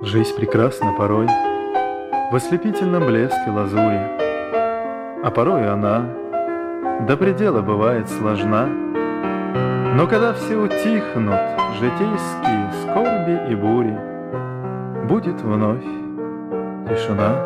Жизнь прекрасна порой в ослепительном блеске лазури, а порой она до предела бывает сложна. Но когда все утихнут житейские скорби и бури, будет вновь тишина.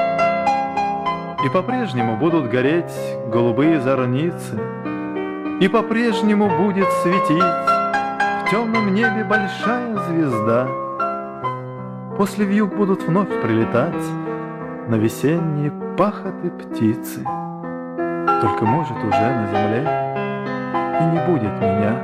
И по-прежнему будут гореть голубые зорницы, и по-прежнему будет светить в темном небе большая звезда. После вьюг будут вновь прилетать на весенние пахоты птицы. Только, может, уже на земле и не будет меня.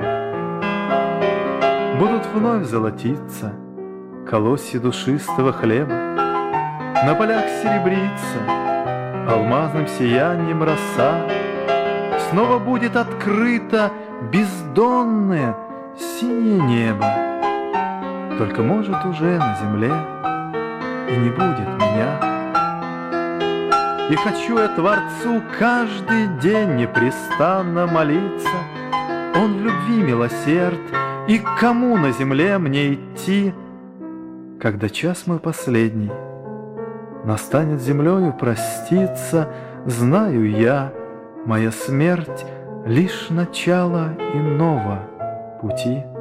Будут вновь золотиться колосья душистого хлеба, на полях серебриться алмазным сиянием роса. Снова будет открыто бездонное синее небо. Только, может, уже на земле и не будет меня. И хочу я Творцу каждый день непрестанно молиться. Он в любви милосерд, и к кому на земле мне идти, когда час мой последний настанет землею проститься? Знаю я, моя смерть — лишь начало иного пути.